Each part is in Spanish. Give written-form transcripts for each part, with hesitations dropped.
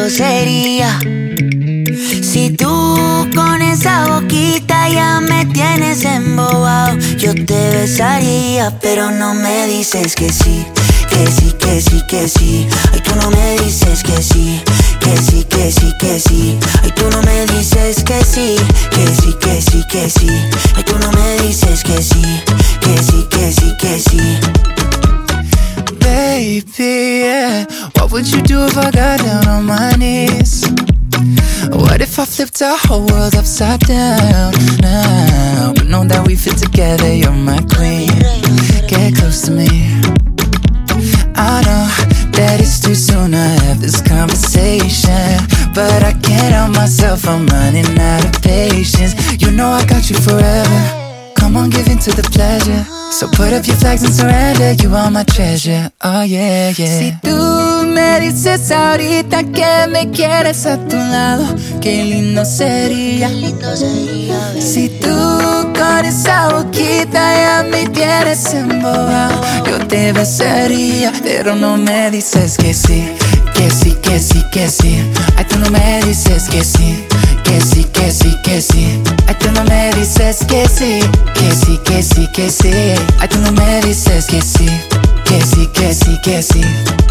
sería si tú con esa boquita ya me tienes embobado. Yo te besaría, pero no me dices que sí, que sí, que sí, que sí. Ay, tú no me dices que sí, que sí, que sí, que sí. Ay, tú no me dices que sí, que sí, que sí, que sí. Ay, tú no me dices que sí, que sí, que sí, que sí. Baby, yeah. What would you do if I got down on my knees? What if I flipped our whole world upside down now? But know that we fit together, you're my queen. Get close to me. I know that it's too soon to have this conversation, but I can't help myself, I'm running out of patience. You know I got you forever. Come on, give in to the pleasure. So put up your flags and surrender. You are my treasure, oh yeah, yeah. Si tú me dices ahorita que me quieres a tu lado, qué lindo sería, qué lindo sería, baby. Si tú con esa boquita ya me tienes embobado, yo te besaría, pero no me dices que sí, que sí, que sí, que sí. Ay, tú no me dices que sí, que sí, que sí, que sí. Ay, tú no me dices que sí, que sí, que sí, que sí. Ay, tú no me dices que sí, que sí, que sí, que sí.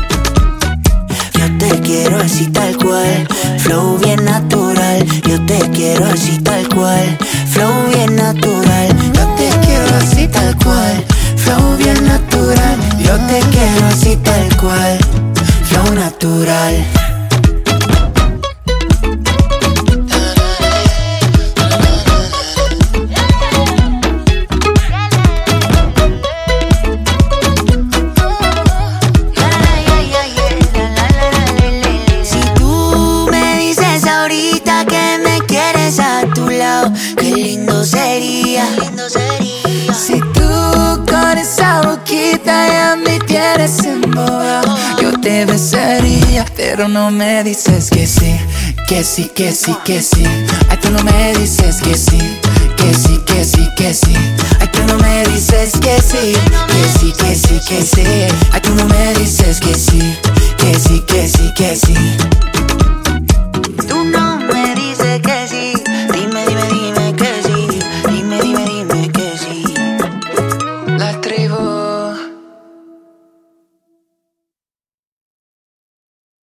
Yo te quiero así tal cual, flow bien natural. Yo te quiero así tal cual, flow bien natural. Yo te quiero así tal cual, Flow bien natural. Yo te quiero así tal cual, flow natural. Qué lindo sería, qué lindo sería. Si tú con esa boquita ya me tienes embobado, yo te besaría, pero no me dices que sí, que sí, que sí, que sí. Ay, tú no me dices que sí, que sí, que sí, que sí. Ay, tú no me dices que sí, que sí, que sí, que sí. Ay, tú no me dices que sí, que sí, que sí, que sí.